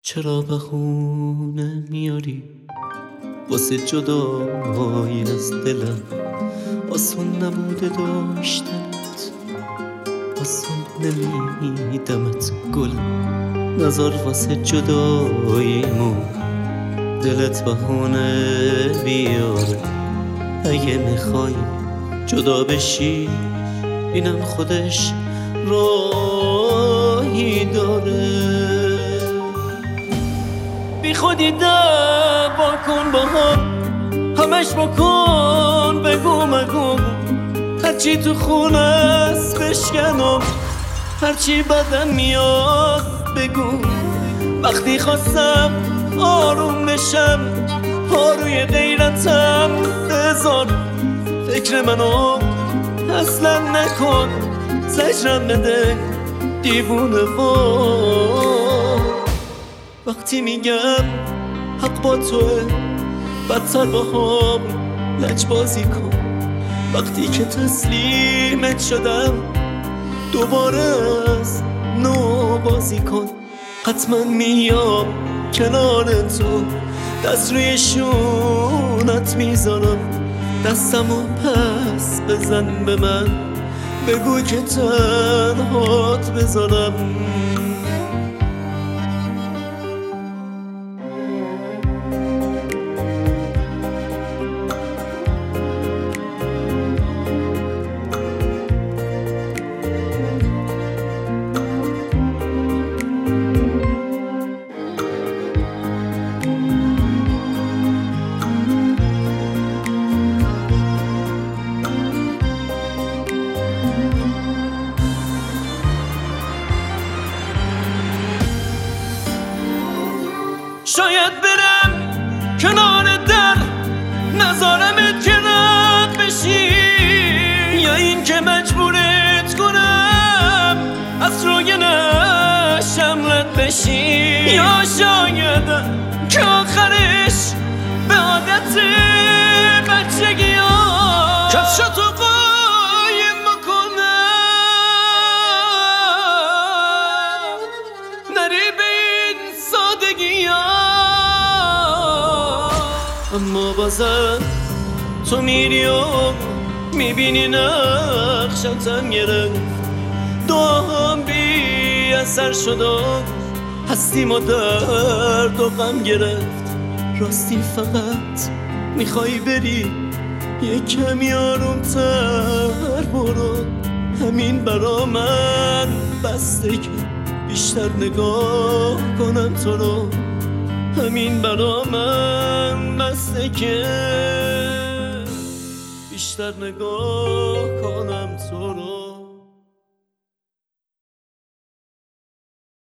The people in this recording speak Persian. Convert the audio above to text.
چرا بهونه میاری واسه جدایی از دلم؟ آسون نبوده داشتنت، آسون نمیدمت گلم. نزار واسه جداییمون دلت بهونه بیاره. اگه میخوای جدا بشی اینم خودش راهی داره. بی خودی دعوا کن با هم، همش بکن بگو مگو. هرچی تو خونه است بشکنم، هرچی بدم میاد بگو. وقتی خواستم آروم بشم پاروی غیرتم بذار. فکر منو اصلا نکن، زجرم بده دیوونه وار. وقتی میگم حق با توه بدتر با هم لجبازی کن. وقتی که تسلیمت شدم دوباره از نو بازی کن. حتما میام کنار تو، دست روی شونت میذارم. دستمو پس بزن به من، بگو که تنهات بذارم. شاید برم کنار در نذارمت که رد بشی، یا این که مجبورت کنم از روی نشم رد بشی. یا شاید که آخرش به عادت بچگی ها کفشاتو قایم بکنم، نری به این سادگی ها. اما بازم تو میری و میبینی نقشتم گرفت. دعاهم بی اثر شد و هستیم و درد و غم گرفت. راستی فقط میخوای بری یه کمی آرومتر برو. همین برا من بسته که بیشتر نگاه کنم تو رو. همین برا من بسته که بیشتر نگاه کنم تو رو.